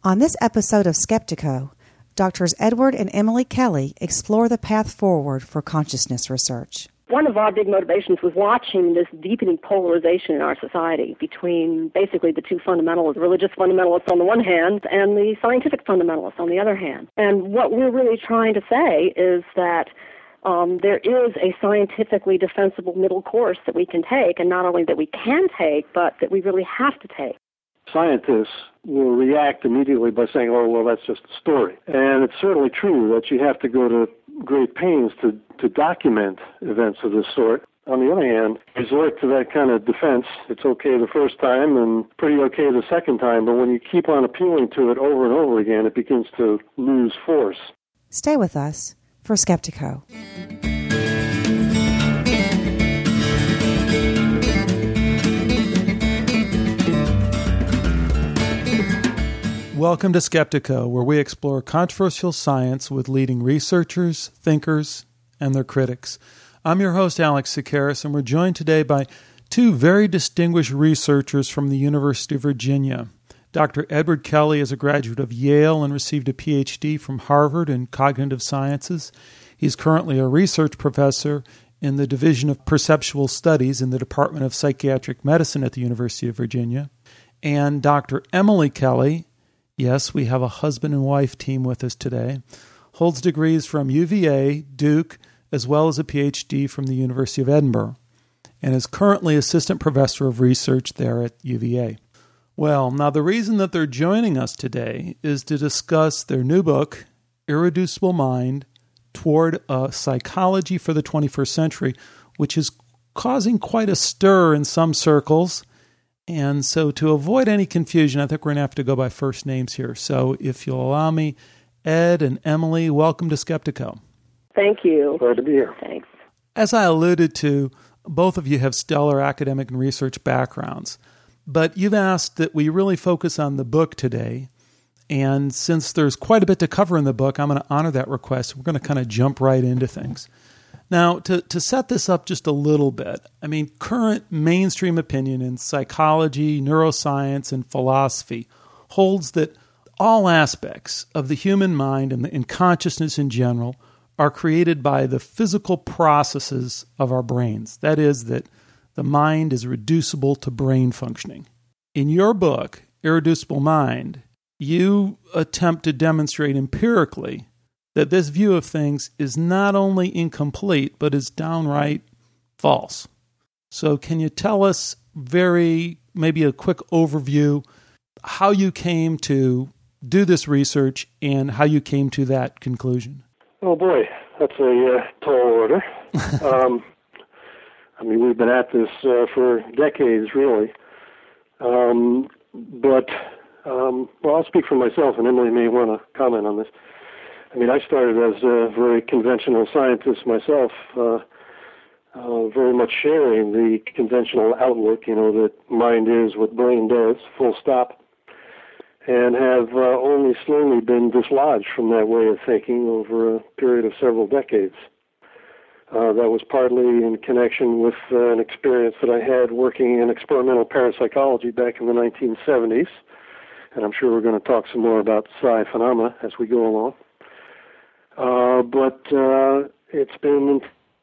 On this episode of Skeptiko, Drs. Edward and Emily Kelly explore the path forward for consciousness research. One of our big motivations was watching this deepening polarization in our society between basically the two fundamentalists, religious fundamentalists on the one hand and the scientific fundamentalists on the other hand. And what we're really trying to say is that there is a scientifically defensible middle course that we can take, and not only that we can take, but that we really have to take. Scientists will react immediately by saying, oh, well, that's just a story. And it's certainly true that you have to go to great pains to document events of this sort. On the other hand, resort to that kind of defense. It's okay the first time and pretty okay the second time, but when you keep on appealing to it over and over again, it begins to lose force. Stay with us for Skeptiko. Welcome to Skeptiko, where we explore controversial science with leading researchers, thinkers, and their critics. I'm your host, Alex Sakaris, and we're joined today by two very distinguished researchers from the University of Virginia. Dr. Edward Kelly is a graduate of Yale and received a PhD from Harvard in cognitive sciences. He's currently a research professor in the Division of Perceptual Studies in the Department of Psychiatric Medicine at the University of Virginia. And Dr. Emily Kelly, yes, we have a husband and wife team with us today, holds degrees from UVA, Duke, as well as a PhD from the University of Edinburgh, and is currently assistant professor of research there at UVA. Well, now the reason that they're joining us today is to discuss their new book, Irreducible Mind, Toward a Psychology for the 21st Century, which is causing quite a stir in some circles. And so to avoid any confusion, I think we're going to have to go by first names here. So if you'll allow me, Ed and Emily, welcome to Skeptiko. Thank you. Glad to be here. Thanks. As I alluded to, both of you have stellar academic and research backgrounds, but you've asked that we really focus on the book today. And since there's quite a bit to cover in the book, I'm going to honor that request. We're going to kind of jump right into things. Now, to set this up just a little bit, I mean, current mainstream opinion in psychology, neuroscience, and philosophy holds that all aspects of the human mind and consciousness in general are created by the physical processes of our brains. That is, that the mind is reducible to brain functioning. In your book, Irreducible Mind, you attempt to demonstrate empirically that this view of things is not only incomplete, but is downright false. So can you tell us maybe a quick overview, how you came to do this research and how you came to that conclusion? Oh boy, that's a tall order. I mean, we've been at this for decades, really. Well, I'll speak for myself, and Emily may want to comment on this. I mean, I started as a very conventional scientist myself, very much sharing the conventional outlook, that mind is what brain does, full stop, and have only slowly been dislodged from that way of thinking over a period of several decades. That was partly in connection with an experience that I had working in experimental parapsychology back in the 1970s, and I'm sure we're going to talk some more about psi phenomena as we go along. But it's been,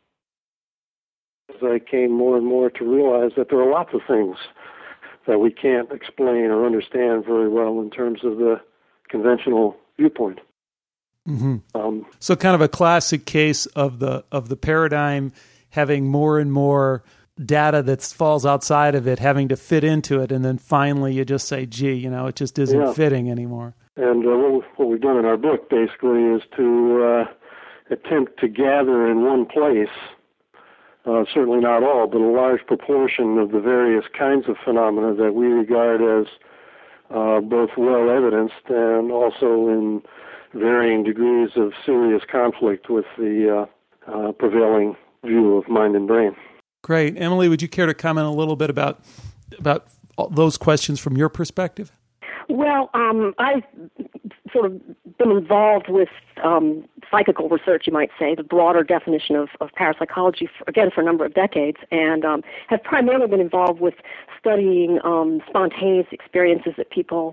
as I came more and more to realize that there are lots of things that we can't explain or understand very well in terms of the conventional viewpoint. Mm-hmm. So kind of a classic case of the paradigm having more and more data that falls outside of it, having to fit into it, and then finally you just say, gee, it just isn't fitting anymore. And what we've done in our book, basically, is to attempt to gather in one place, certainly not all, but a large proportion of the various kinds of phenomena that we regard as both well-evidenced and also in varying degrees of serious conflict with the prevailing view of mind and brain. Great. Emily, would you care to comment a little bit about those questions from your perspective? Well, I've sort of been involved with psychical research, you might say, the broader definition of parapsychology, for a number of decades, and have primarily been involved with studying spontaneous experiences that people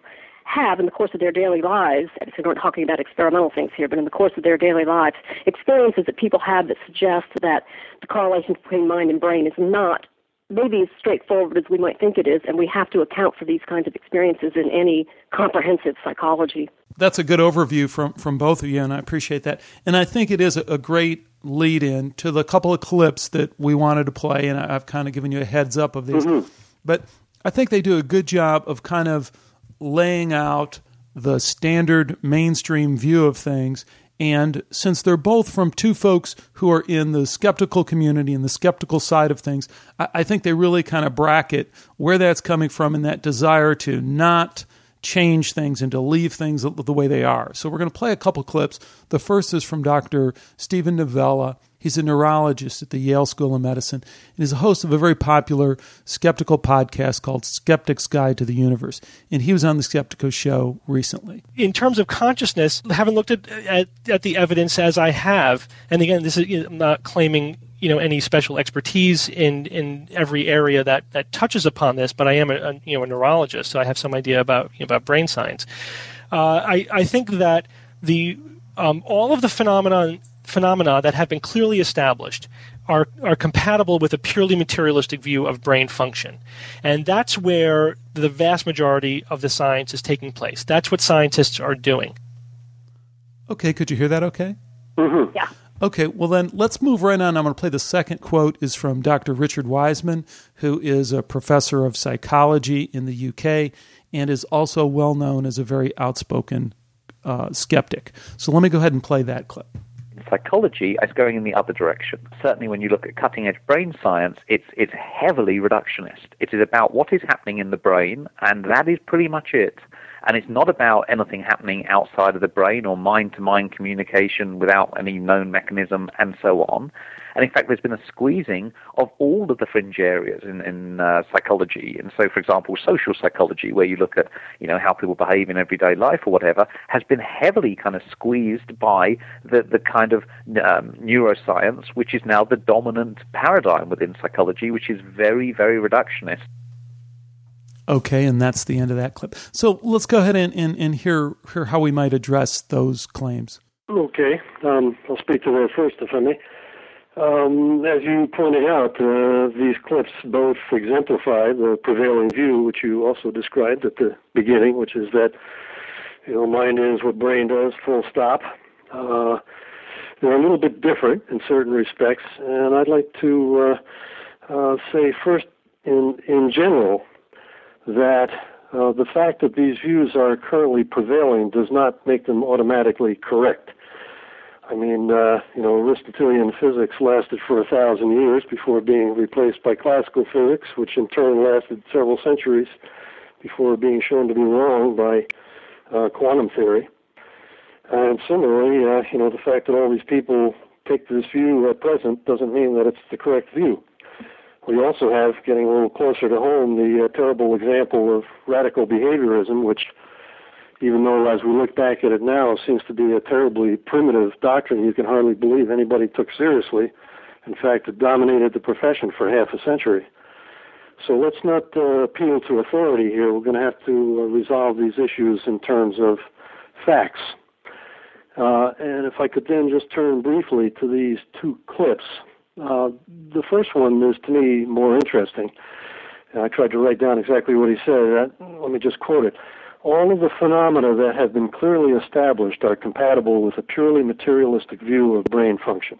have in the course of their daily lives, so we're not talking about experimental things here, but in the course of their daily lives, experiences that people have that suggest that the correlation between mind and brain is not maybe as straightforward as we might think it is, and we have to account for these kinds of experiences in any comprehensive psychology. That's a good overview from both of you, and I appreciate that. And I think it is a great lead-in to the couple of clips that we wanted to play, and I've kind of given you a heads up of these. Mm-hmm. But I think they do a good job of kind of laying out the standard mainstream view of things. And since they're both from two folks who are in the skeptical community and the skeptical side of things, I think they really kind of bracket where that's coming from and that desire to not change things and to leave things the way they are. So we're going to play a couple clips. The first is from Dr. Steven Novella. He's a neurologist at the Yale School of Medicine and is a host of a very popular skeptical podcast called Skeptic's Guide to the Universe. And he was on the Skeptico show recently. In terms of consciousness, having looked at the evidence as I have, and again, this is I'm not claiming any special expertise in every area that touches upon this, but I am a neurologist, so I have some idea about brain science. I think that the all of the phenomena that have been clearly established are compatible with a purely materialistic view of brain function. And that's where the vast majority of the science is taking place. That's what scientists are doing. Okay, could you hear that okay? Mm-hmm. Yeah. Okay, well then let's move right on. I'm going to play the second quote is from Dr. Richard Wiseman, who is a professor of psychology in the UK and is also well known as a very outspoken skeptic. So let me go ahead and play that clip. Psychology is going in the other direction. Certainly when you look at cutting-edge brain science, it's heavily reductionist. It is about what is happening in the brain, and that is pretty much it. And it's not about anything happening outside of the brain or mind-to-mind communication without any known mechanism and so on. And in fact, there's been a squeezing of all of the fringe areas in psychology. And so, for example, social psychology, where you look at, how people behave in everyday life or whatever, has been heavily kind of squeezed by the kind of neuroscience, which is now the dominant paradigm within psychology, which is very, very reductionist. Okay, and that's the end of that clip. So let's go ahead and hear how we might address those claims. Okay, I'll speak to that first, if I may. As you pointed out, these clips both exemplify the prevailing view, which you also described at the beginning, which is that, mind is what brain does, full stop. They're a little bit different in certain respects, and I'd like to say first, in general, that the fact that these views are currently prevailing does not make them automatically correct. I mean, Aristotelian physics lasted for 1,000 years before being replaced by classical physics, which in turn lasted several centuries before being shown to be wrong by quantum theory. And similarly, the fact that all these people take this view at present doesn't mean that it's the correct view. We also have, getting a little closer to home, the terrible example of radical behaviorism, which, even though as we look back at it now, seems to be a terribly primitive doctrine you can hardly believe anybody took seriously. In fact, it dominated the profession for half a century. So let's not appeal to authority here. We're going to have to resolve these issues in terms of facts. And if I could then just turn briefly to these two clips. The first one is, to me, more interesting. I tried to write down exactly what he said. Let me just quote it. All of the phenomena that have been clearly established are compatible with a purely materialistic view of brain function.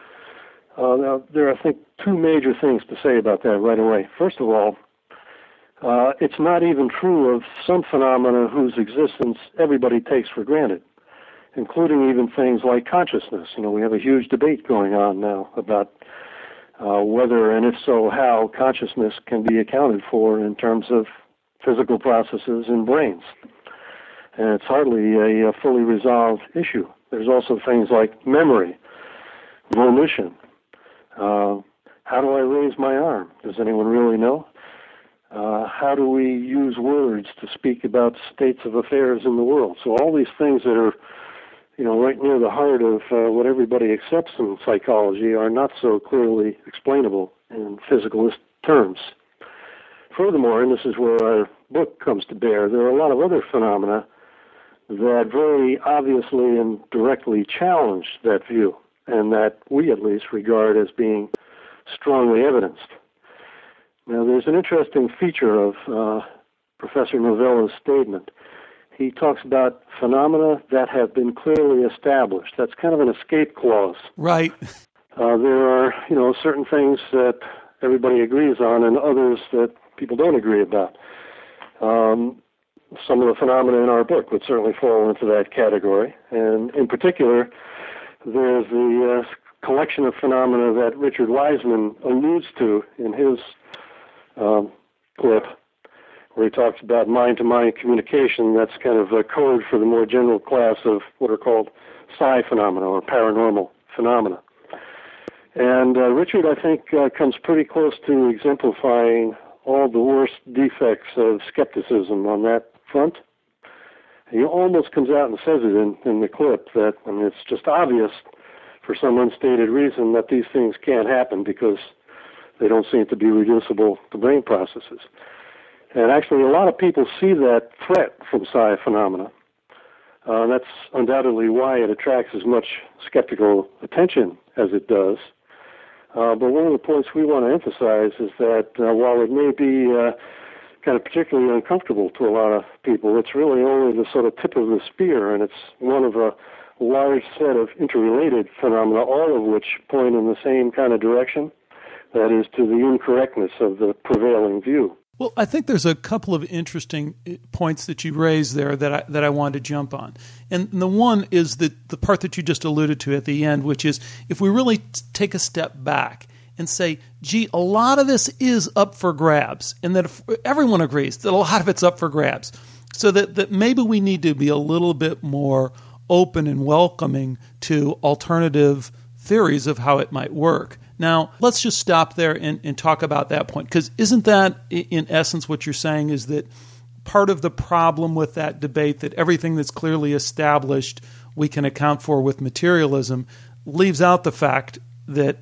Now, there are, I think, two major things to say about that right away. First of all, it's not even true of some phenomena whose existence everybody takes for granted, including even things like consciousness. We have a huge debate going on now about whether, and if so, how consciousness can be accounted for in terms of physical processes in brains. And it's hardly a fully resolved issue. There's also things like memory, volition. How do I raise my arm? Does anyone really know? How do we use words to speak about states of affairs in the world? So all these things that are right near the heart of what everybody accepts in psychology are not so clearly explainable in physicalist terms. Furthermore, and this is where our book comes to bear. There are a lot of other phenomena that very obviously and directly challenge that view, and that we at least regard as being strongly evidenced. Now, there's an interesting feature of Professor Novella's statement. He talks about phenomena that have been clearly established. That's kind of an escape clause. Right. There are, certain things that everybody agrees on and others that people don't agree about. Some of the phenomena in our book would certainly fall into that category. And in particular, there's the collection of phenomena that Richard Wiseman alludes to in his clip, where he talks about mind-to-mind communication. That's kind of a code for the more general class of what are called psi phenomena or paranormal phenomena. And Richard, I think, comes pretty close to exemplifying all the worst defects of skepticism on that front. He almost comes out and says it in the clip that, it's just obvious for some unstated reason that these things can't happen because they don't seem to be reducible to brain processes. And actually, a lot of people see that threat from psi phenomena. That's undoubtedly why it attracts as much skeptical attention as it does. But one of the points we want to emphasize is that while it may be kind of particularly uncomfortable to a lot of people, it's really only the sort of tip of the spear, and it's one of a large set of interrelated phenomena, all of which point in the same kind of direction, that is, to the incorrectness of the prevailing view. Well, I think there's a couple of interesting points that you raised there that I wanted to jump on. And the one is the part that you just alluded to at the end, which is if we really take a step back and say, gee, a lot of this is up for grabs, and that if everyone agrees that a lot of it's up for grabs, so that maybe we need to be a little bit more open and welcoming to alternative theories of how it might work. Now, let's just stop there and talk about that point, because isn't that, in essence, what you're saying is that part of the problem with that debate, that everything that's clearly established we can account for with materialism, leaves out the fact that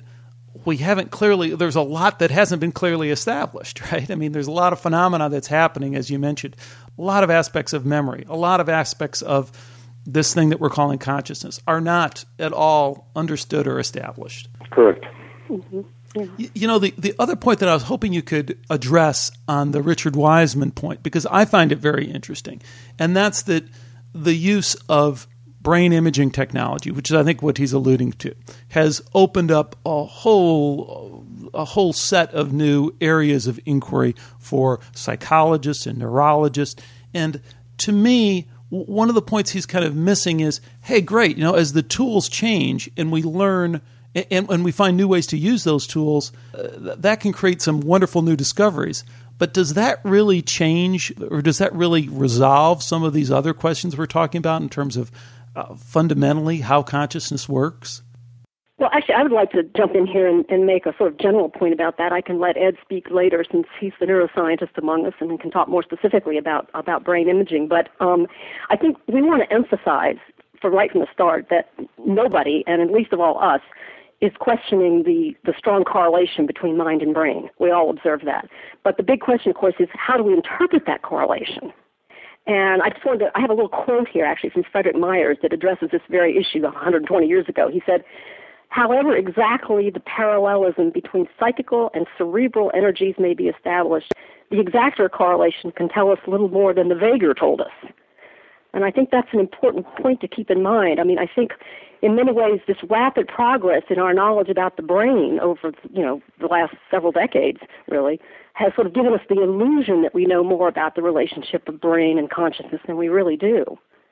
there's a lot that hasn't been clearly established, right? I mean, there's a lot of phenomena that's happening, as you mentioned, a lot of aspects of memory, a lot of aspects of this thing that we're calling consciousness are not at all understood or established. Correct. Mm-hmm. Yeah. The other point that I was hoping you could address on the Richard Wiseman point, because I find it very interesting, and that's that the use of brain imaging technology, which is I think what he's alluding to, has opened up a whole set of new areas of inquiry for psychologists and neurologists. And to me, one of the points he's kind of missing is, hey, great, as the tools change and we learn and we find new ways to use those tools, that can create some wonderful new discoveries. But does that really change, or does that really resolve some of these other questions we're talking about in terms of fundamentally how consciousness works? Well, actually, I would like to jump in here and make a sort of general point about that. I can let Ed speak later, since he's the neuroscientist among us and can talk more specifically about brain imaging. But I think we want to emphasize right from the start that nobody, and at least of all us, is questioning the strong correlation between mind and brain. We all observe that. But the big question, of course, is how do we interpret that correlation? And I have a little quote here, actually, from Frederick Myers that addresses this very issue 120 years ago. He said, however exactly the parallelism between psychical and cerebral energies may be established, the exacter correlation can tell us little more than the vaguer told us. And I think that's an important point to keep in mind. I mean, I think in many ways this rapid progress in our knowledge about the brain over, the last several decades, really, has sort of given us the illusion that we know more about the relationship of brain and consciousness than we really do.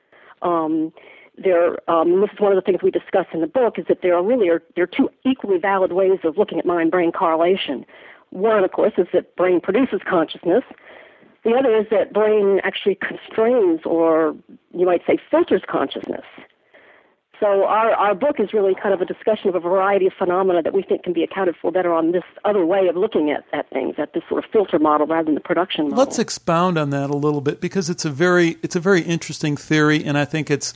This is one of the things we discuss in the book, is that there are two equally valid ways of looking at mind-brain correlation. One, of course, is that brain produces consciousness. The other is that brain actually constrains, or you might say filters, consciousness. So our book is really kind of a discussion of a variety of phenomena that we think can be accounted for better on this other way of looking at things, at this sort of filter model rather than the production model. Let's expound on that a little bit, because it's a very interesting theory, and I think it's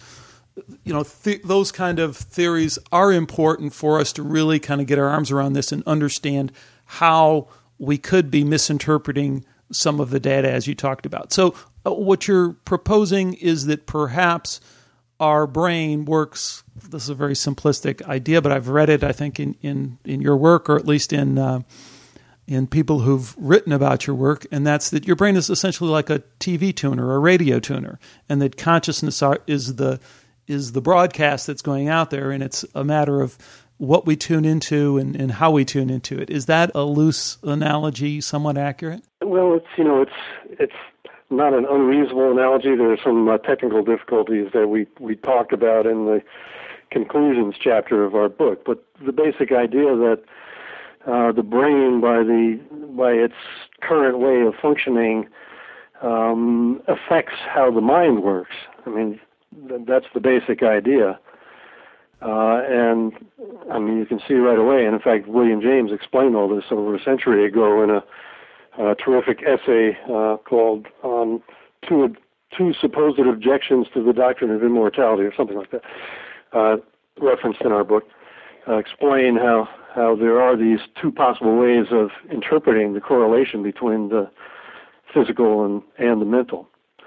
those kind of theories are important for us to really kind of get our arms around this and understand how we could be misinterpreting some of the data as you talked about. So what you're proposing is that perhaps our brain works, this is a very simplistic idea, but I've read it, I think, in your work, or at least in people who've written about your work, and that's that your brain is essentially like a TV tuner or a radio tuner, and that consciousness is the broadcast that's going out there, and it's a matter of what we tune into and how we tune into it. Is that a loose analogy, somewhat accurate? Well, it's not an unreasonable analogy. There are some technical difficulties that we talked about in the conclusions chapter of our book, but the basic idea that the brain, by its current way of functioning, affects how the mind works. I mean, that's the basic idea. And I mean, you can see right away, and in fact, William James explained all this over a century ago in a terrific essay called Two Supposed Objections to the Doctrine of Immortality, or something like that, referenced in our book. Explain how there are these two possible ways of interpreting the correlation between the physical and the mental.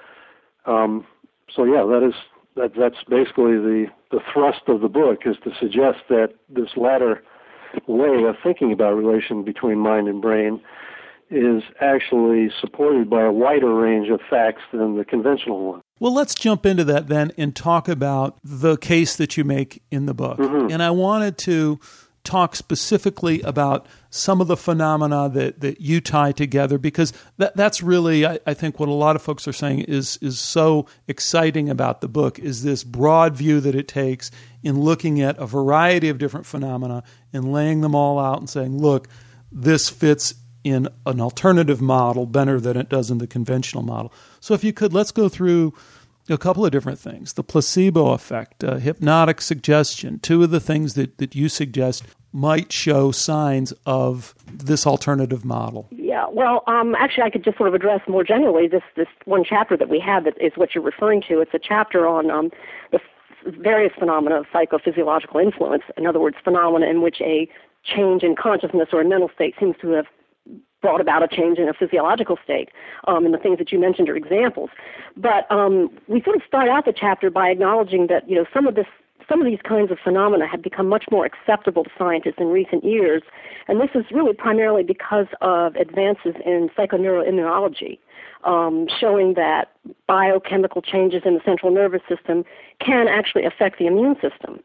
So yeah, that's basically the thrust of the book, is to suggest that this latter way of thinking about relation between mind and brain is actually supported by a wider range of facts than the conventional one. Well, let's jump into that then and talk about the case that you make in the book. Mm-hmm. And I wanted to talk specifically about some of the phenomena that you tie together, because that's really, I think, what a lot of folks are saying is so exciting about the book, is this broad view that it takes in looking at a variety of different phenomena and laying them all out and saying, look, this fits in an alternative model better than it does in the conventional model. So if you could, let's go through a couple of different things. The placebo effect, hypnotic suggestion, two of the things that you suggest might show signs of this alternative model. Yeah, well, actually, I could just sort of address more generally this one chapter that we have that is what you're referring to. It's a chapter on the various phenomena of psychophysiological influence. In other words, phenomena in which a change in consciousness or a mental state seems to have brought about a change in a physiological state, and the things that you mentioned are examples. But we sort of start out the chapter by acknowledging that, you know, some of these kinds of phenomena have become much more acceptable to scientists in recent years, and this is really primarily because of advances in psychoneuroimmunology, showing that biochemical changes in the central nervous system can actually affect the immune system.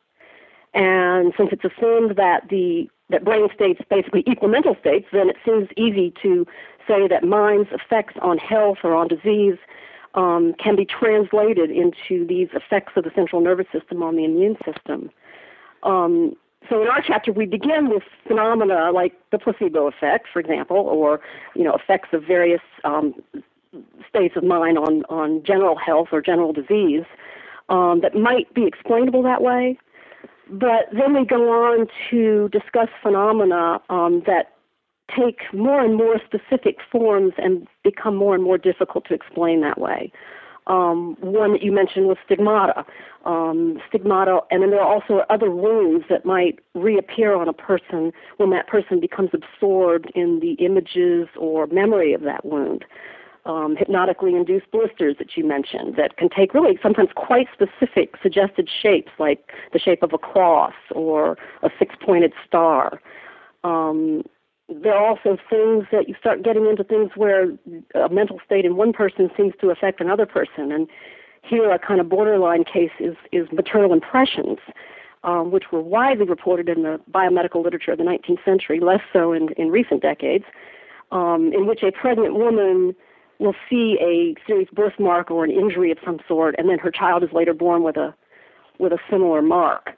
And since it's assumed that that brain states basically equal mental states, then it seems easy to say that mind's effects on health or on disease can be translated into these effects of the central nervous system on the immune system. So in our chapter, we begin with phenomena like the placebo effect, for example, or, you know, effects of various states of mind on general health or general disease that might be explainable that way. But then we go on to discuss phenomena that take more and more specific forms and become more and more difficult to explain that way. One that you mentioned was stigmata. Stigmata, and then there are also other wounds that might reappear on a person when that person becomes absorbed in the images or memory of that wound. Hypnotically induced blisters that you mentioned that can take really sometimes quite specific suggested shapes, like the shape of a cross or a six-pointed star. There are also things that you start getting into things where a mental state in one person seems to affect another person. And here a kind of borderline case is maternal impressions, which were widely reported in the biomedical literature of the 19th century, less so in recent decades, in which a pregnant woman will see a serious birthmark or an injury of some sort, and then her child is later born with a similar mark.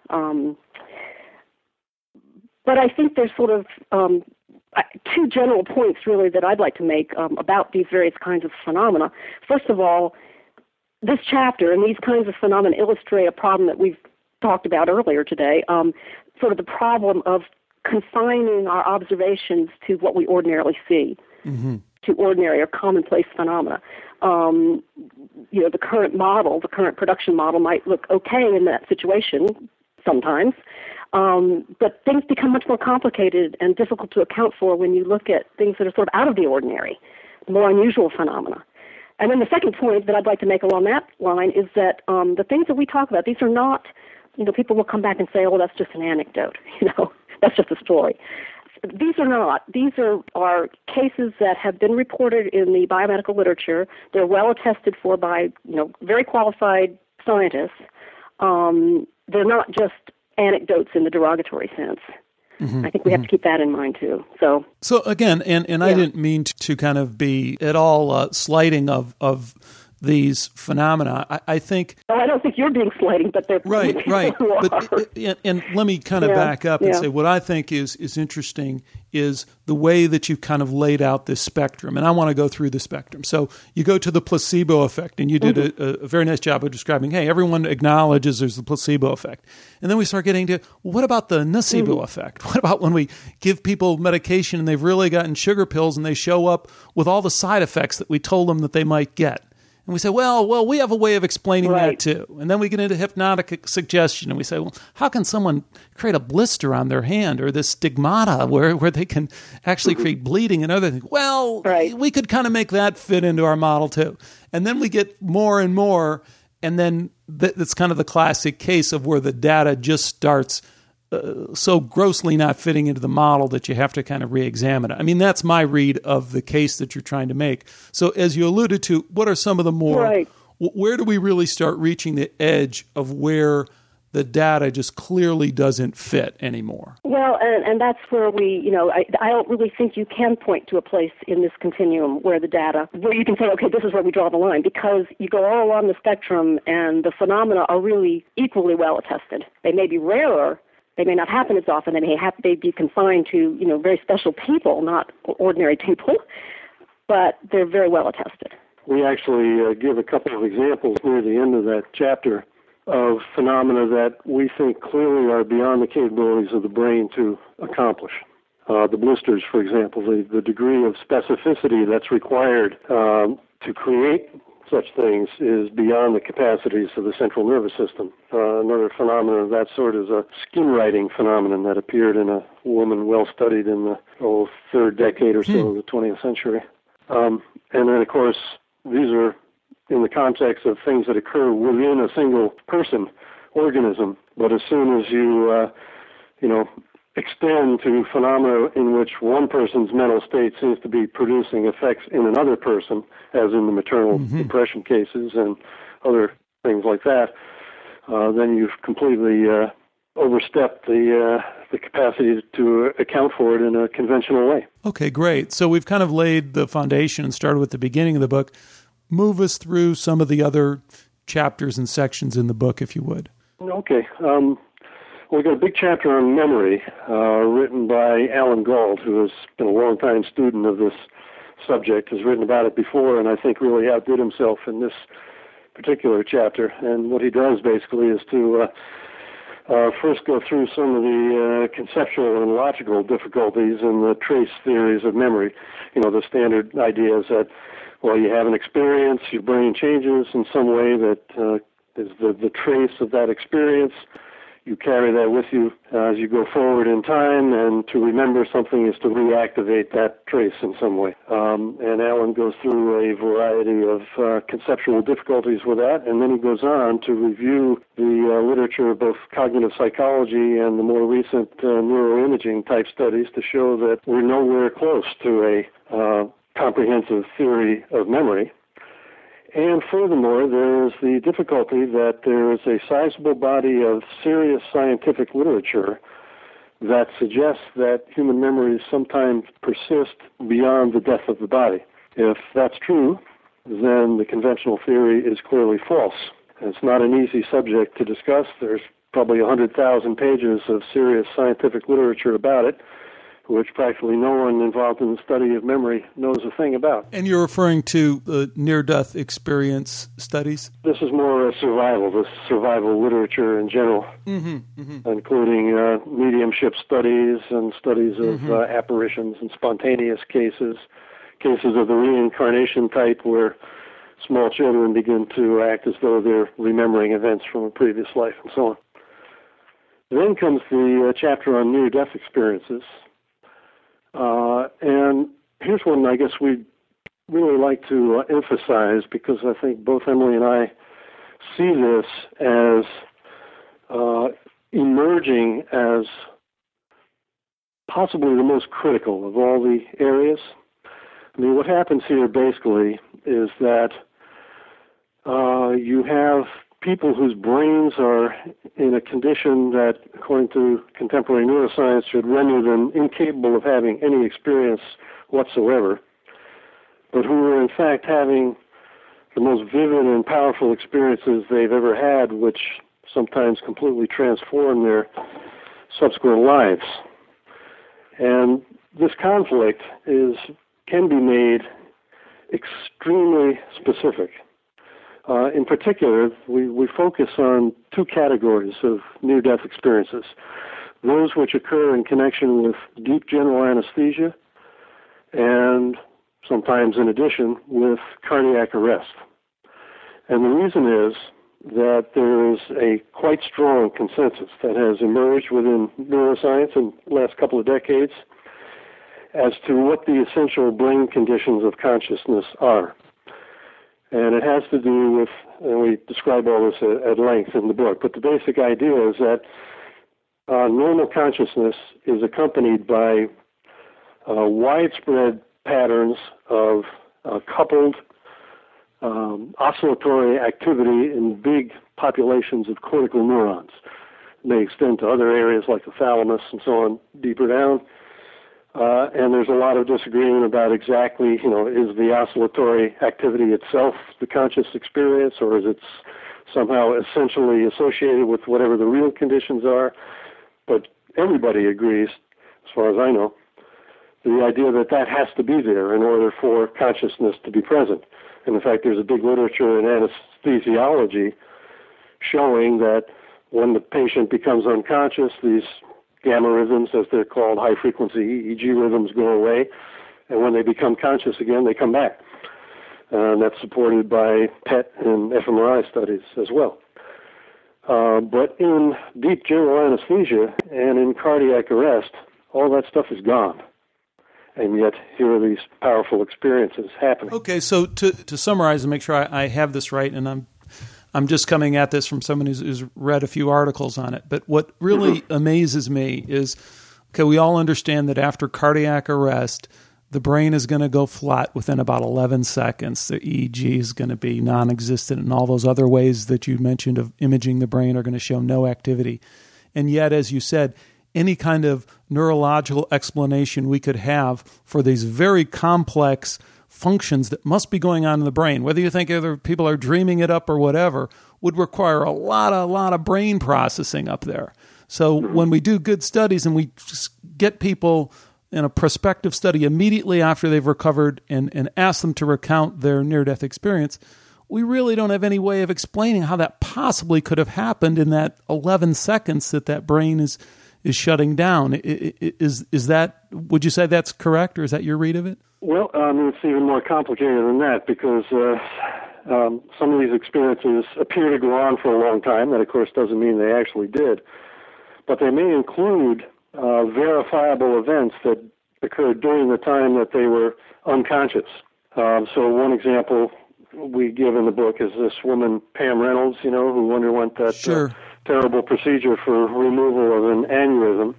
But I think there's sort of two general points, really, that I'd like to make about these various kinds of phenomena. First of all, this chapter and these kinds of phenomena illustrate a problem that we've talked about earlier today, sort of the problem of confining our observations to what we ordinarily see. Mm-hmm. To ordinary or commonplace phenomena. You know, the current production model might look okay in that situation sometimes, but things become much more complicated and difficult to account for when you look at things that are sort of out of the ordinary. more unusual phenomena. And then the second point that I'd like to make along that line is that the things that we talk about, these are not, people will come back and say, oh, that's just an anecdote, that's just a story. These are not. These are cases that have been reported in the biomedical literature. They're well attested for by, very qualified scientists. They're not just anecdotes in the derogatory sense. I think we have to keep that in mind, too. So again, and I didn't mean to kind of be at all slighting of these phenomena. I think... Oh, I don't think you're being slighting, but they're... Right. But, and let me kind of back up and say what I think is interesting is the way that you kind of laid out this spectrum. And I want to go through the spectrum. So you go to the placebo effect, and you did a very nice job of describing, hey, everyone acknowledges there's the placebo effect. And then we start getting to, what about the nocebo effect? What about when we give people medication and they've really gotten sugar pills and they show up with all the side effects that we told them that they might get? And we say, well, we have a way of explaining that too. And then we get into hypnotic suggestion, and we say, well, how can someone create a blister on their hand or this stigmata where they can actually create bleeding and other things? Well, we could kind of make that fit into our model too. And then we get more and more, and then that's kind of the classic case of where the data just starts so grossly not fitting into the model that you have to kind of re-examine it. I mean, that's my read of the case that you're trying to make. So as you alluded to, what are some of the more, where do we really start reaching the edge of where the data just clearly doesn't fit anymore? Well, and that's where I don't really think you can point to a place in this continuum where you can say, okay, this is where we draw the line, because you go all along the spectrum and the phenomena are really equally well attested. They may be rarer, they may not happen as often. They may be confined to, very special people, not ordinary people, but they're very well attested. We actually give a couple of examples near the end of that chapter of phenomena that we think clearly are beyond the capabilities of the brain to accomplish. The blisters, for example, the degree of specificity that's required to create such things is beyond the capacities of the central nervous system. Another phenomenon of that sort is a skin writing phenomenon that appeared in a woman well studied in the third decade or so of the 20th century. And then, of course, these are in the context of things that occur within a single person, organism. But as soon as you, extend to phenomena in which one person's mental state seems to be producing effects in another person, as in the maternal depression cases and other things like that, then you've completely overstepped the capacity to account for it in a conventional way. Okay, great. So we've kind of laid the foundation and started with the beginning of the book. Move us through some of the other chapters and sections in the book, if you would. Okay. We've got a big chapter on memory written by Alan Gauld, who has been a long-time student of this subject, has written about it before, and I think really outdid himself in this particular chapter. And what he does basically is to first go through some of the conceptual and logical difficulties in the trace theories of memory. The standard idea is that, you have an experience, your brain changes in some way that is the trace of that experience. You carry that with you as you go forward in time, and to remember something is to reactivate that trace in some way. And Alan goes through a variety of conceptual difficulties with that, and then he goes on to review the literature of both cognitive psychology and the more recent neuroimaging type studies to show that we're nowhere close to a comprehensive theory of memory. And furthermore, there is the difficulty that there is a sizable body of serious scientific literature that suggests that human memories sometimes persist beyond the death of the body. If that's true, then the conventional theory is clearly false. And it's not an easy subject to discuss. There's probably 100,000 pages of serious scientific literature about it, which practically no one involved in the study of memory knows a thing about. And you're referring to the near-death experience studies? This is more survival literature in general, including mediumship studies and studies of apparitions and spontaneous cases of the reincarnation type where small children begin to act as though they're remembering events from a previous life and so on. Then comes the chapter on near-death experiences. And here's one I guess we really like to emphasize, because I think both Emily and I see this as emerging as possibly the most critical of all the areas. I mean, what happens here basically is that you have people whose brains are in a condition that, according to contemporary neuroscience, should render them incapable of having any experience whatsoever, but who are in fact having the most vivid and powerful experiences they've ever had, which sometimes completely transform their subsequent lives. And this conflict can be made extremely specific. In particular, we focus on two categories of near-death experiences: those which occur in connection with deep general anesthesia, and sometimes in addition with cardiac arrest. And the reason is that there is a quite strong consensus that has emerged within neuroscience in the last couple of decades as to what the essential brain conditions of consciousness are. And it has to do with, and we describe all this at length in the book, but the basic idea is that normal consciousness is accompanied by widespread patterns of coupled oscillatory activity in big populations of cortical neurons. It may extend to other areas like the thalamus and so on, deeper down. And there's a lot of disagreement about exactly, is the oscillatory activity itself the conscious experience, or is it somehow essentially associated with whatever the real conditions are? But everybody agrees, as far as I know, the idea that has to be there in order for consciousness to be present. And in fact, there's a big literature in anesthesiology showing that when the patient becomes unconscious, these gamma rhythms, as they're called, high-frequency EEG rhythms, go away, and when they become conscious again, they come back. And that's supported by PET and fMRI studies as well. But in deep general anesthesia and in cardiac arrest, all that stuff is gone. And yet, here are these powerful experiences happening. Okay, so to summarize and make sure I have this right, and I'm just coming at this from someone who's read a few articles on it. But what really amazes me is, okay, we all understand that after cardiac arrest, the brain is going to go flat within about 11 seconds. The EEG is going to be non-existent, and all those other ways that you mentioned of imaging the brain are going to show no activity. And yet, as you said, any kind of neurological explanation we could have for these very complex functions that must be going on in the brain, whether you think other people are dreaming it up or whatever, would require a lot of brain processing up there. So when we do good studies and we get people in a prospective study immediately after they've recovered and ask them to recount their near-death experience, we really don't have any way of explaining how that possibly could have happened in that 11 seconds that brain is shutting down. Is that, would you say that's correct, or is that your read of it? Well, it's even more complicated than that, because some of these experiences appear to go on for a long time. That, of course, doesn't mean they actually did. But they may include verifiable events that occurred during the time that they were unconscious. So one example we give in the book is this woman, Pam Reynolds, who underwent that terrible procedure for removal of an aneurysm.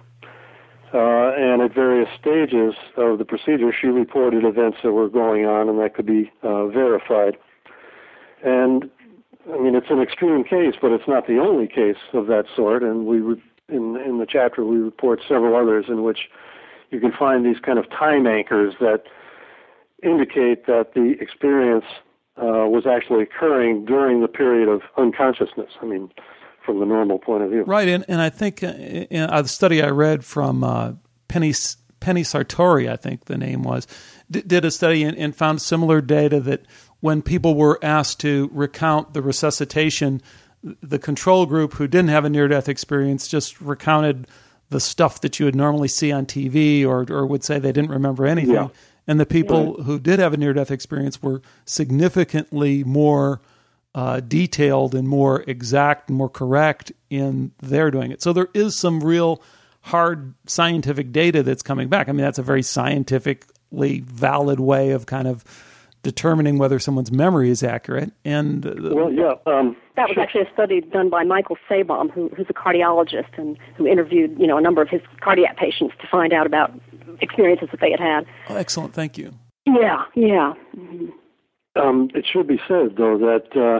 And at various stages of the procedure, she reported events that were going on, and that could be verified. And, it's an extreme case, but it's not the only case of that sort. And in the chapter, we report several others in which you can find these kind of time anchors that indicate that the experience was actually occurring during the period of unconsciousness. From the normal point of view. Right, and I think in the study I read from Penny Sartori, I think the name was, did a study and found similar data that when people were asked to recount the resuscitation, the control group who didn't have a near-death experience just recounted the stuff that you would normally see on TV or would say they didn't remember anything. Yeah. And the people who did have a near-death experience were significantly more detailed and more exact and more correct in their doing it. So there is some real hard scientific data that's coming back. That's a very scientifically valid way of kind of determining whether someone's memory is accurate. And that was actually a study done by Michael Sabom, who's a cardiologist and who interviewed a number of his cardiac patients to find out about experiences that they had had. Oh, excellent, thank you. Yeah. Mm-hmm. It should be said, though, that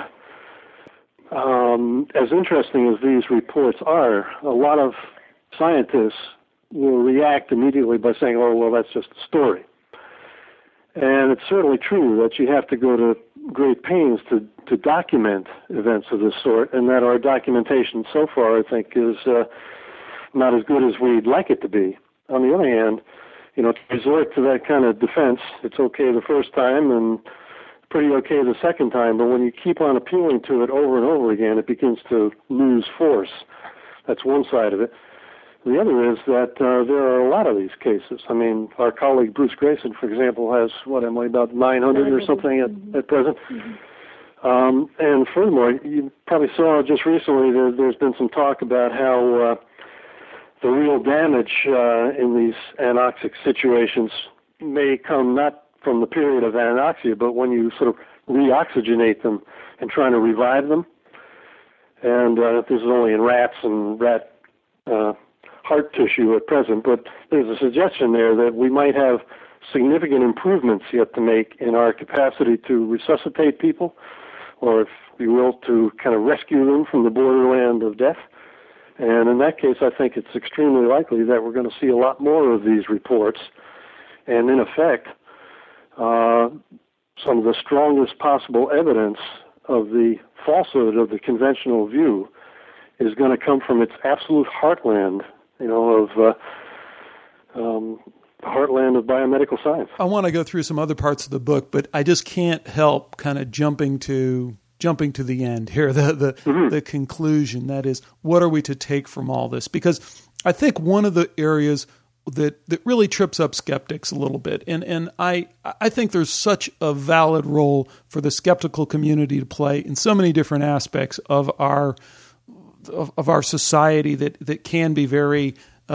as interesting as these reports are, a lot of scientists will react immediately by saying, oh, well, that's just a story. And it's certainly true that you have to go to great pains to document events of this sort, and that our documentation so far, I think, is not as good as we'd like it to be. On the other hand, to resort to that kind of defense, it's okay the first time and pretty okay the second time, but when you keep on appealing to it over and over again, it begins to lose force. That's one side of it. The other is that there are a lot of these cases. I mean, our colleague Bruce Grayson, for example, has, Emily, about 900 or something at present. Mm-hmm. And furthermore, you probably saw just recently there's been some talk about how the real damage in these anoxic situations may come not from the period of anoxia, but when you sort of reoxygenate them and trying to revive them. And this is only in rats and rat heart tissue at present, but there's a suggestion there that we might have significant improvements yet to make in our capacity to resuscitate people, or if you will, to kind of rescue them from the borderland of death. And in that case, I think it's extremely likely that we're going to see a lot more of these reports. And in effect, some of the strongest possible evidence of the falsehood of the conventional view is going to come from its absolute heartland, the heartland of biomedical science. I want to go through some other parts of the book, but I just can't help kind of jumping to the end here, the conclusion. That is, what are we to take from all this? Because I think one of the areas that really trips up skeptics a little bit, and I think there's such a valid role for the skeptical community to play in so many different aspects of our society that can be very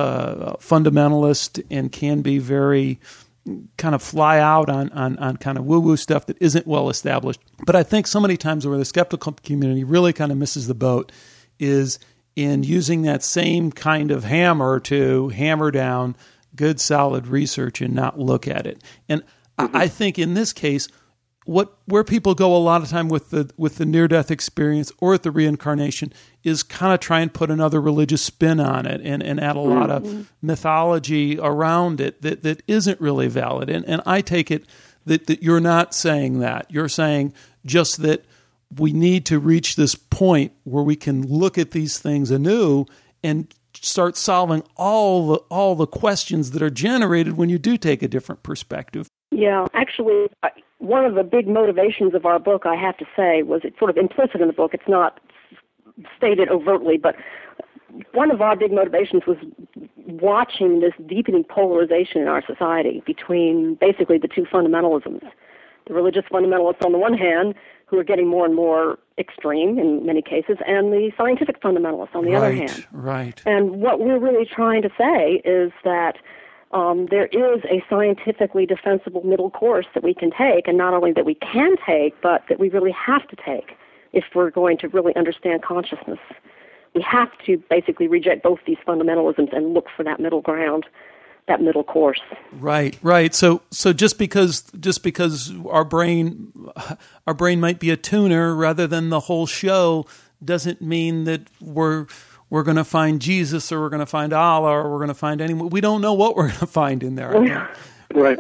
fundamentalist and can be very kind of fly out on kind of woo-woo stuff that isn't well established. But I think so many times where the skeptical community really kind of misses the boat is in using that same kind of hammer to hammer down good, solid research and not look at it. And I think in this case, where people go a lot of time with the near-death experience or at the reincarnation is kind of try and put another religious spin on it and add a lot of mythology around it that isn't really valid. And I take it that you're not saying that. You're saying just that we need to reach this point where we can look at these things anew and start solving all the questions that are generated when you do take a different perspective. Yeah, actually, one of the big motivations of our book, I have to say, was it's sort of implicit in the book. It's not stated overtly, but one of our big motivations was watching this deepening polarization in our society between basically the two fundamentalisms. The religious fundamentalists on the one hand, who are getting more and more extreme in many cases, and the scientific fundamentalists on the other hand. Right. And what we're really trying to say is that there is a scientifically defensible middle course that we can take, and not only that we can take, but that we really have to take if we're going to really understand consciousness. We have to basically reject both these fundamentalisms and look for that middle ground, that middle course. Right. So just because our brain might be a tuner rather than the whole show doesn't mean that we're going to find Jesus or we're going to find Allah or we're going to find anyone. We don't know what we're going to find in there. Right.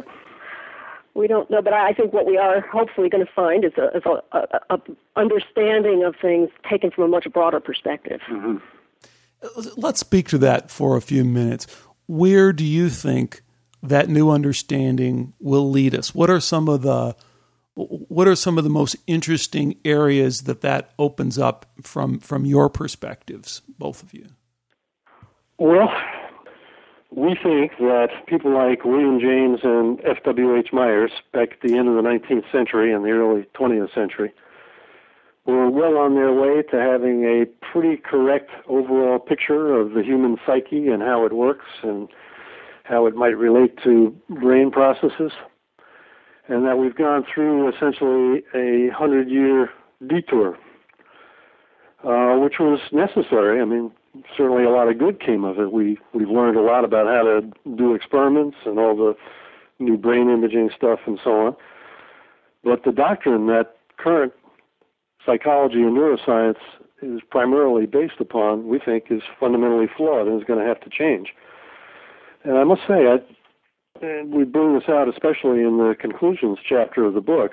We don't know, but I think what we are hopefully going to find is a understanding of things taken from a much broader perspective. Mm-hmm. Let's speak to that for a few minutes. Where do you think that new understanding will lead us? What are some of the most interesting areas that opens up from your perspectives, both of you? Well, we think that people like William James and F.W.H. Myers back at the end of the 19th century and the early 20th century were well on their way to having a pretty correct overall picture of the human psyche and how it works and how it might relate to brain processes. and that we've gone through essentially a 100-year detour, which was necessary. I mean, certainly a lot of good came of it. We've learned a lot about how to do experiments and all the new brain imaging stuff and so on. But the doctrine that current psychology and neuroscience is primarily based upon, we think, is fundamentally flawed and is going to have to change. And I must say, we bring this out especially in the conclusions chapter of the book.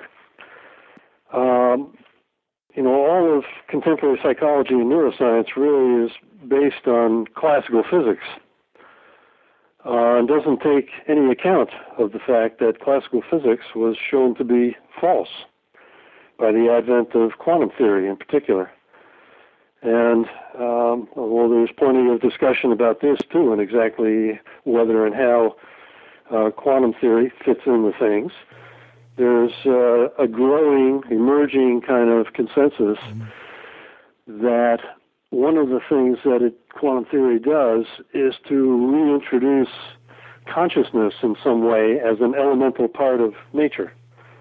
All of contemporary psychology and neuroscience really is based on classical physics and doesn't take any account of the fact that classical physics was shown to be false by the advent of quantum theory in particular. And although there's plenty of discussion about this too, and exactly whether and how quantum theory fits into things, there's a growing, emerging kind of consensus that one of the things that quantum theory does is to reintroduce consciousness in some way as an elemental part of nature.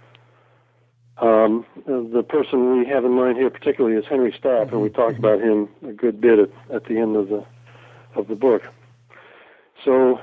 The person we have in mind here particularly is Henry Stapp, and we talk about him a good bit at the end of the book. So,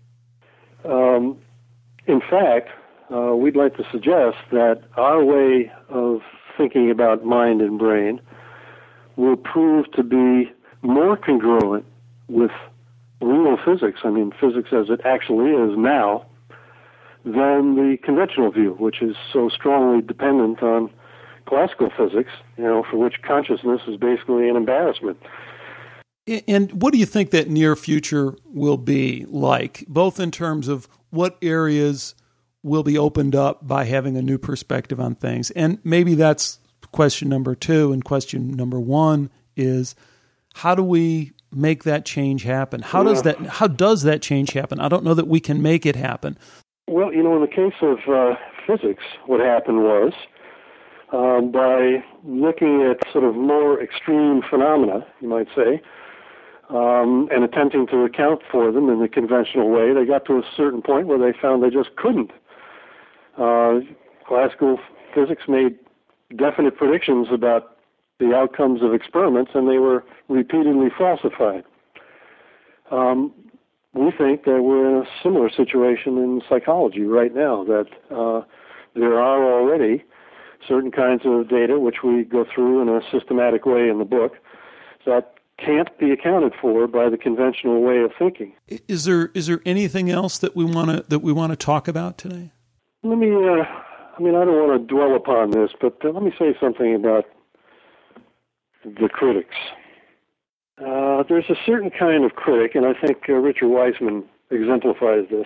in fact, we'd like to suggest that our way of thinking about mind and brain will prove to be more congruent with real physics, I mean physics as it actually is now, than the conventional view, which is so strongly dependent on classical physics, for which consciousness is basically an embarrassment. And what do you think that near future will be like, both in terms of what areas will be opened up by having a new perspective on things? And maybe that's question number 2, and question number 1 is, how do we make that change happen? How does that change happen? I don't know that we can make it happen. Well, in the case of physics, what happened was, by looking at sort of more extreme phenomena, you might say, and attempting to account for them in the conventional way, they got to a certain point where they found they just couldn't. Classical physics made definite predictions about the outcomes of experiments, and they were repeatedly falsified. We think that we're in a similar situation in psychology right now, that there are already certain kinds of data, which we go through in a systematic way in the book, that can't be accounted for by the conventional way of thinking. Is there anything else that we want to talk about today? Let me. I don't want to dwell upon this, but let me say something about the critics. There's a certain kind of critic, and I think Richard Wiseman exemplifies this,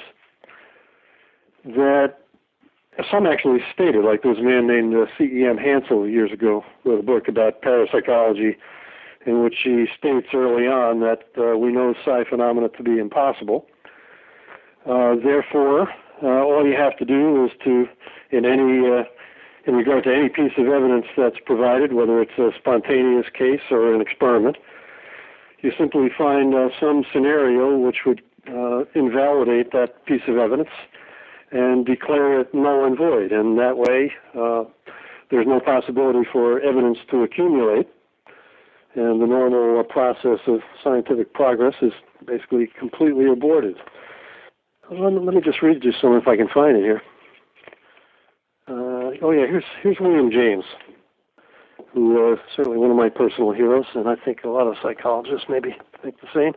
that some actually stated, like there was a man named C.E.M. Hansel years ago, wrote a book about parapsychology, in which he states early on that we know psi phenomena to be impossible. Therefore, all you have to do is to, in regard to any piece of evidence that's provided, whether it's a spontaneous case or an experiment, you simply find some scenario which would invalidate that piece of evidence and declare it null and void. And that way, there's no possibility for evidence to accumulate, and the normal process of scientific progress is basically completely aborted. Let me just read you some if I can find it here. Here's William James, who is certainly one of my personal heroes, and I think a lot of psychologists maybe think the same.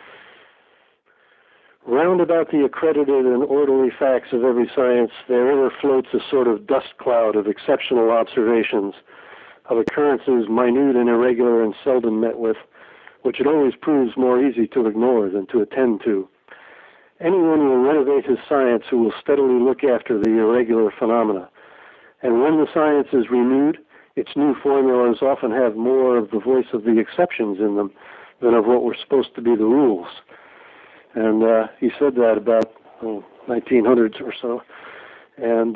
Round about the accredited and orderly facts of every science, there ever floats a sort of dust cloud of exceptional observations, of occurrences minute and irregular and seldom met with, which it always proves more easy to ignore than to attend to. Anyone will renovate his science who will steadily look after the irregular phenomena. And when the science is renewed, its new formulas often have more of the voice of the exceptions in them than of what were supposed to be the rules. And he said that about 1900s or so. And,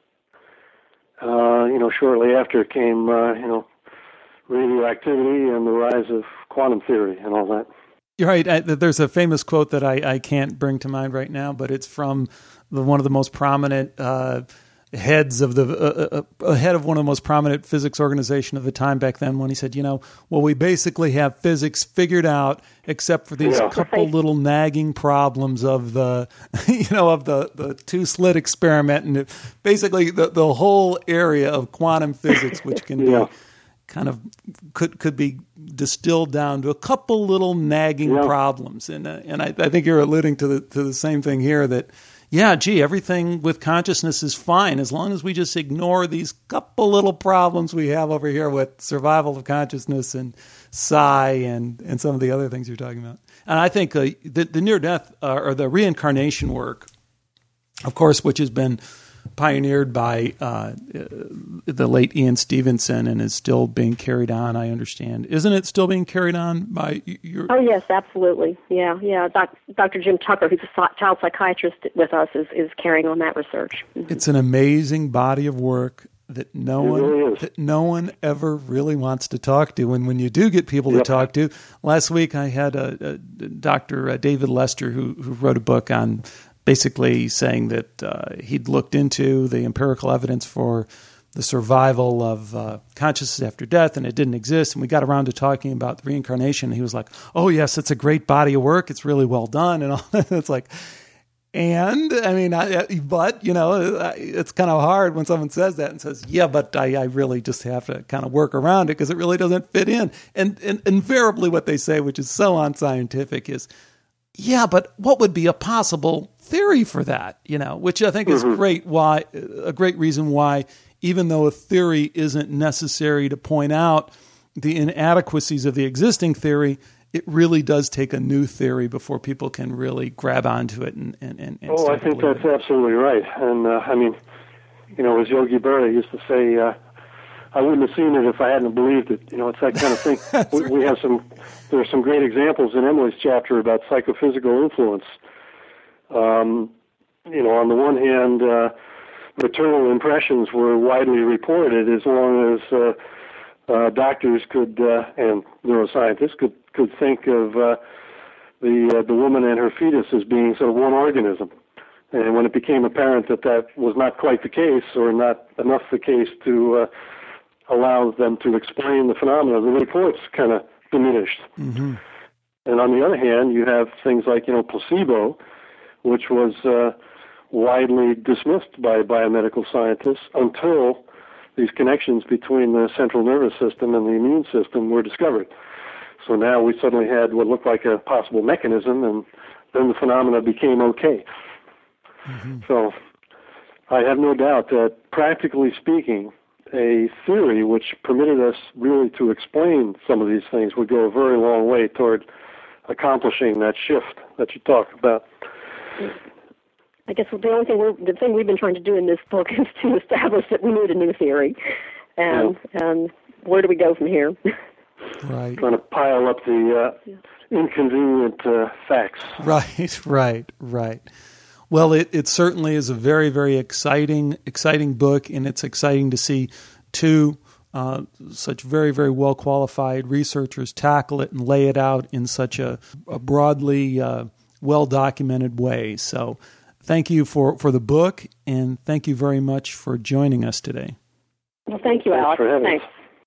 shortly after came, radioactivity and the rise of quantum theory and all that. You're right. There's a famous quote that I can't bring to mind right now, but it's from one of the most prominent heads of the head of one of the most prominent physics organization of the time back then, when he said, we basically have physics figured out, except for these couple little nagging problems of the, of the two slit experiment, and basically the whole area of quantum physics, which can be kind of could be distilled down to a couple little nagging problems, and I think you're alluding to the same thing here, that everything with consciousness is fine as long as we just ignore these couple little problems we have over here with survival of consciousness and psi and some of the other things you're talking about. And I think the near-death or the reincarnation work, of course, which has been pioneered by the late Ian Stevenson and is still being carried on, I understand. Isn't it still being carried on by your... Oh, yes, absolutely. Yeah. Dr. Jim Tucker, who's a child psychiatrist with us, is carrying on that research. Mm-hmm. It's an amazing body of work that no one ever really wants to talk to. And when you do get people to talk to, last week I had Dr. David Lester who wrote a book on basically saying that he'd looked into the empirical evidence for the survival of consciousness after death, and it didn't exist. And we got around to talking about the reincarnation. And he was like, "Oh yes, it's a great body of work. It's really well done." And all that. It's like, and I mean, but it's kind of hard when someone says that and says, "Yeah, but I really just have to kind of work around it because it really doesn't fit in." And invariably, what they say, which is so unscientific, is, "Yeah, but what would be a possible theory for that?" Which I think is great. Why a great reason why, even though a theory isn't necessary to point out the inadequacies of the existing theory, it really does take a new theory before people can really grab onto it and I think that's absolutely right. And as Yogi Berra used to say, I wouldn't have seen it if I hadn't believed it. It's that kind of thing. There are some great examples in Emily's chapter about psychophysical influence. On the one hand, maternal impressions were widely reported as long as doctors could and neuroscientists could think of the woman and her fetus as being sort of one organism. And when it became apparent that was not quite the case, or not enough the case to allow them to explain the phenomena, the reports kind of diminished. Mm-hmm. And on the other hand, you have things like placebo, which was widely dismissed by biomedical scientists until these connections between the central nervous system and the immune system were discovered. So now we suddenly had what looked like a possible mechanism, and then the phenomena became okay. Mm-hmm. So I have no doubt that, practically speaking, a theory which permitted us really to explain some of these things would go a very long way toward accomplishing that shift that you talk about. I guess the thing we've been trying to do in this book is to establish that we need a new theory, and where do we go from here? Right. Trying to pile up the inconvenient facts. Right. Well, it certainly is a very, very exciting book, and it's exciting to see two such very, very well-qualified researchers tackle it and lay it out in such a broadly well-documented way. So thank you for the book, and thank you very much for joining us today. Well, thank you, Alex. Thanks.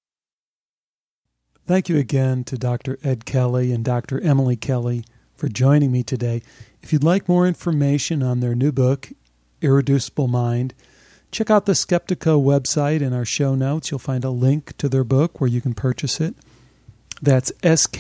Thank you again to Dr. Ed Kelly and Dr. Emily Kelly for joining me today. If you'd like more information on their new book, Irreducible Mind, check out the Skeptiko website in our show notes. You'll find a link to their book where you can purchase it. That's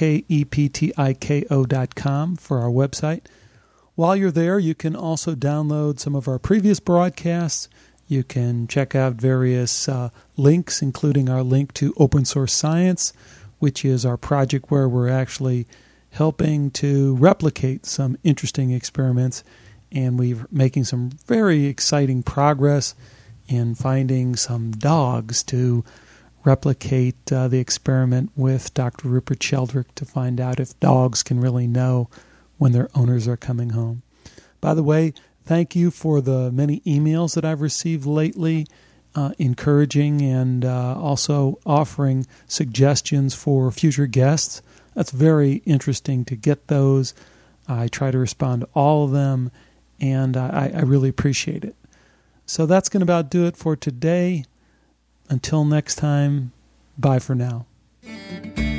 skeptiko.com for our website. While you're there, you can also download some of our previous broadcasts. You can check out various links, including our link to Open Source Science, which is our project where we're actually helping to replicate some interesting experiments, and we're making some very exciting progress in finding some dogs to replicate the experiment with Dr. Rupert Sheldrake to find out if dogs can really know when their owners are coming home. By the way, thank you for the many emails that I've received lately, encouraging and also offering suggestions for future guests. That's very interesting to get those. I try to respond to all of them, and I really appreciate it. So that's going to about do it for today. Until next time, bye for now.